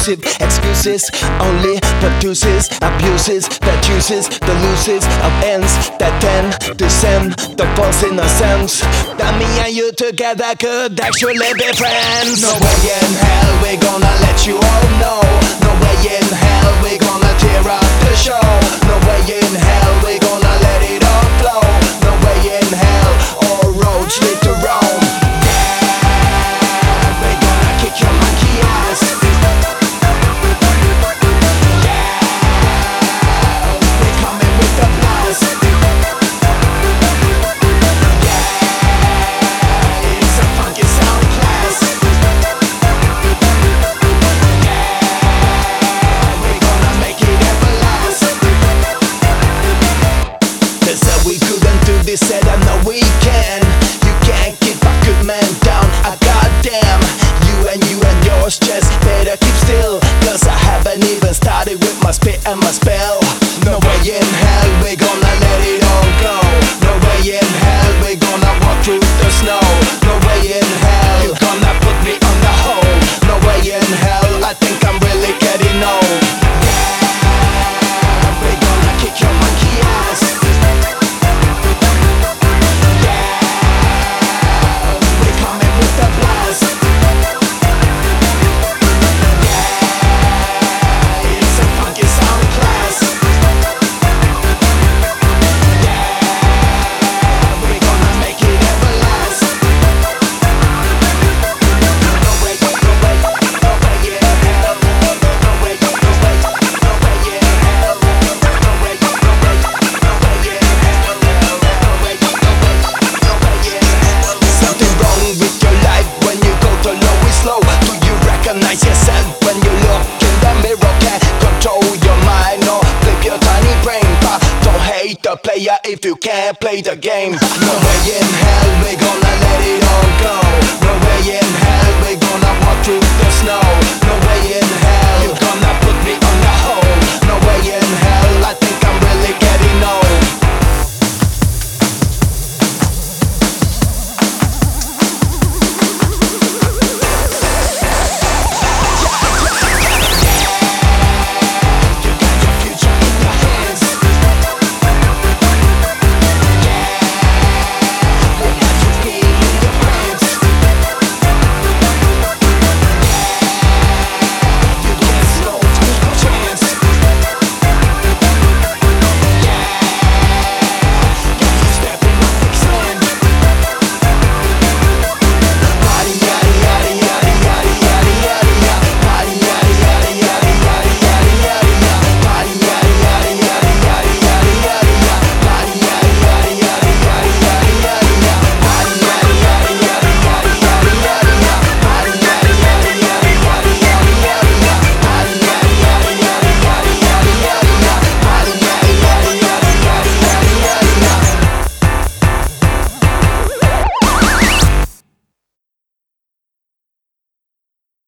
abusive excuses only produces abuses that uses the loses of ends that tend to send the false innocence that me and you together could actually be friends. No way in hell we gonna let you all know. No way in hell we gonna tear up the show. No way in hell we gonna let it all flow. No way in hell all roads lead to Rome. Yeah, we gonna kick your monkey ass. Yeah, we coming with the blast. Yeah, it's a funky sound class. Yeah, we gonna make it everlast. They said we couldn't do this, said I know we can. You can't keep a good man down, a goddamn. You and yours just better keep still, cause I haven't even started with my spit and my spell. No way in hell we gonna let it all go. No way in hell we gonna walk through the snow. No way in hell you gonna put me on the hold. No way in hell, I think I'm really getting old. Yeah, we gonna kick your monkey ass. We coming with the blast. Yeah, it's a funky sound class. Yeah, we gonna make it everlast. No way, no way, no way in hell. No way, no way, no way in hell. No way, no way, no way in hell. No way, no way, no way in hell. Something wrong with your life when you go too low and slow. Do you recognize yourself when you look in the mirror? Can't control your mind or flip your tiny brain, but don't hate the player if you can't play the game. No way in hell we gonna let it all go. No way in